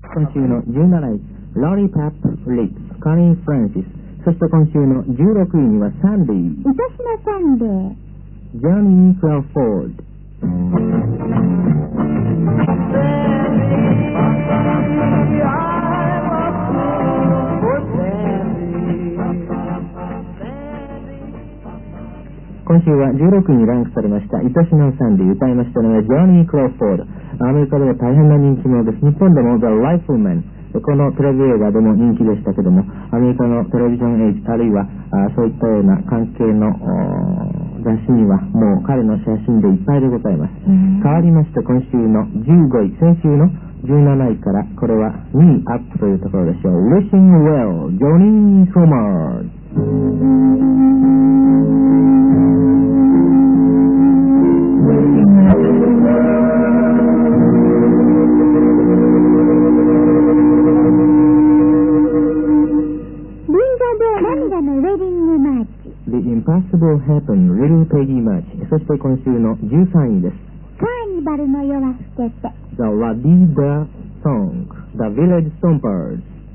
今週の17位、ロリー・パップ・リップス、カリン・フランシス。そして今週の16位にはサンディ、 愛しのサンデー、 ジョニー・クラフォード。今週は16位にランクされました愛しのサンディ、歌いましたのはジョニー・クロフォード。アメリカでは大変な人気者です。日本でも The Rifleman、 このテレビ映画でも人気でしたけども、アメリカのテレビジョンエイジ、あるいはそういったような関係の雑誌にはもう彼の写真でいっぱいでございます。変わりまして今週の15位、先週の17位からこれは2位アップというところでしょう。 Wishing Well、 ジョニー・ソマー。The Impossible Happen, Little Peggy March。 そして今週の13位です。 カーニバルの夜は更けて、 The La-Di-Da Song, The Village Stompers。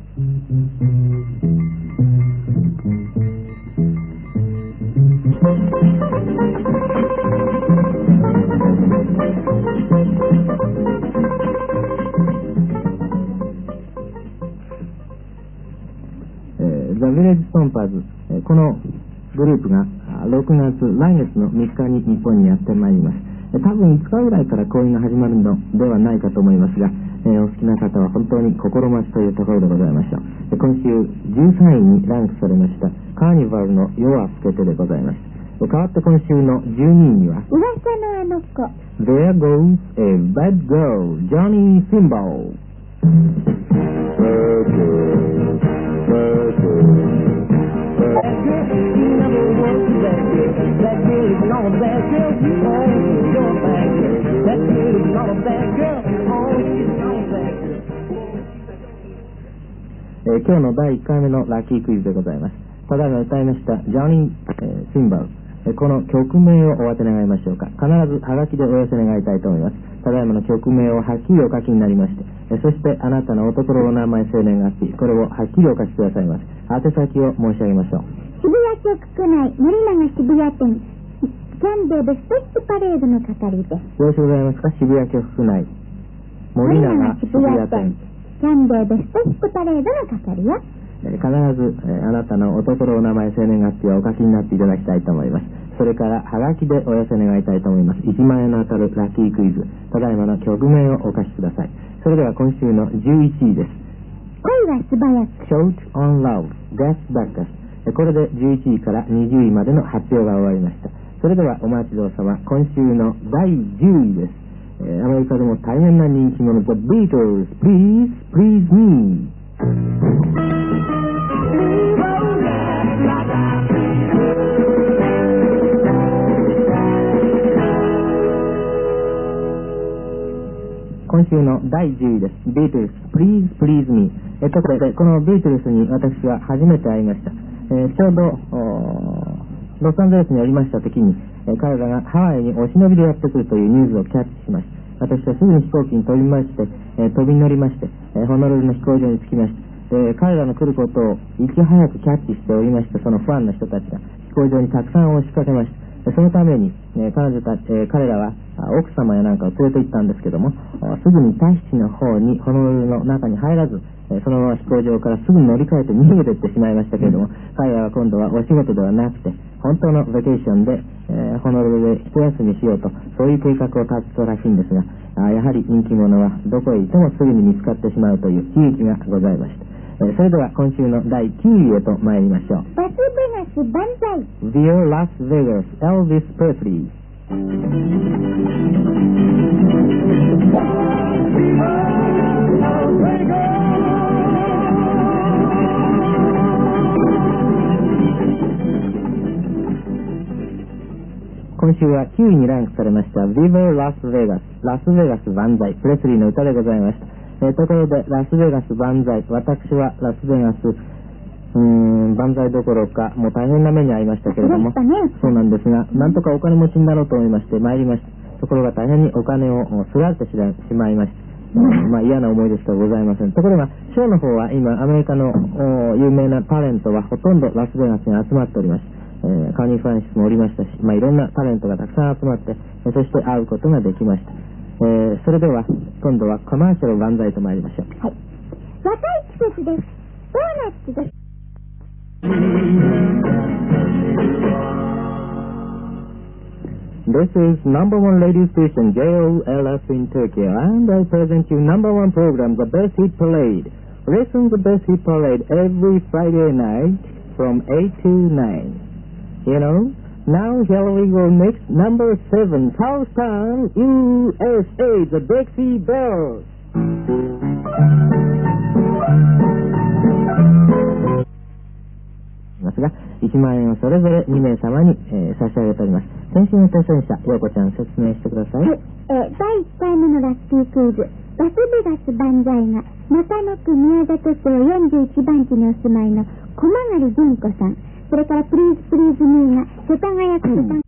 The Village Stompers、 このグループが6月、来月の3日に日本にやってまいります。多分5日ぐらいから公演が始まるのではないかと思いますが、お好きな方は本当に心待ちというところでございましょう。今週13位にランクされましたカーニバルの夜は更けてでございます。代わって今週の12位には噂のあの子、 There Goes a Bad Girl、 Johnny Cymbal。今日の第1回目のラッキークイズでございます。ただいま歌いましたジョニー・シンバル、この曲名をお当て願いましょうか。必ずハガキでお寄せ願いたいと思います。ただいまの曲名をはっきりお書きになりまして、そしてあなたのおところの名前、生年月日、これをはっきりお書きくださいます。宛先を申し上げましょう。 渋谷局区内森永渋谷店キャンデーベストップパレードの係です。 よろしくございますか。渋谷局区内森永渋谷店キャンデーベストップパレードの係よ。 必ずあなたのおところ、お名前、生年月日をお書きになっていただきたいと思います。それからはがきでお寄せ願いたいと思います。1万円の当たるラッキークイズ、ただいまの曲名をお書きください。それでは今週の11位です。 恋は素早く、 Short on Love、 Gas Backus。 これで11位から20位までの発表が終わりました。それではお待ちどうさま、今週の第10位です。アメリカでも大変な人気者 The Beatles、 Please Please Me。今週の第10位です。ビートルズ Please Please Me。 ところでこのビートルズに私は初めて会いました。ちょうどロサンゼルスにおりました時に、彼らがハワイにお忍びでやってくるというニュースをキャッチしました。私はすぐに飛行機に飛び乗りまして、ホノルルの飛行場に着きました。彼らの来ることをいち早くキャッチしておりました。そのファンの人たちが飛行場にたくさん押しかけました。そのために、彼らは奥様やなんかを連れて行ったんですけども、すぐにタヒチの方にホノルルの中に入らず、そのまま飛行場からすぐに乗り換えて逃げていってしまいましたけれども、彼らは今度はお仕事ではなくて本当のベケーションで、ホノルルで一休みしようと、そういう計画を立てたらしいんですが、やはり人気者はどこへ行ってもすぐに見つかってしまうという悲劇がございました。それでは今週の第9位へと参りましょう。 ラスベガス万歳、 Dear Las Vegas、 Elvis Presley。今週は9位にランクされました Viva Las Vegas、 ラスベガス万歳、プレスリーの歌でございました。ところでラスベガス万歳、私はラスベガス万歳どころかもう大変な目に遭いましたけれども、そうなんですが、なんとかお金持ちになろうと思いまして参りました。ところが大変にお金をすられてしまいました。 嫌な思い出しかございません。ところが、ショーの方は今、アメリカの有名なタレントはほとんどラスベガスに集まっております。カーニー・フランシスもおりましたし、いろんなタレントがたくさん集まって、そして会うことができました。それでは、今度はコマーシャル万歳と参りましょう。 はい。若い季節です。ドーナツです。 This is number one radio station JOLF in Tokyo, and I present you number one program, the Best Hit Parade. Listen to the Best Hit Parade every Friday night from 8 to 9. You know? Now shall we go next? Number 7, Charleston, USA, the Dixie Bells. ますが、1万円をそれぞれ2名様に、差し上げております。先週の当選者、陽子ちゃん説明してください。 はい。第1回目のラッキークイズ、ラスベガス万歳が中野区宮里町41番地にお住まいの小曲純子さん、それからプリーズプリーズミーが世田谷区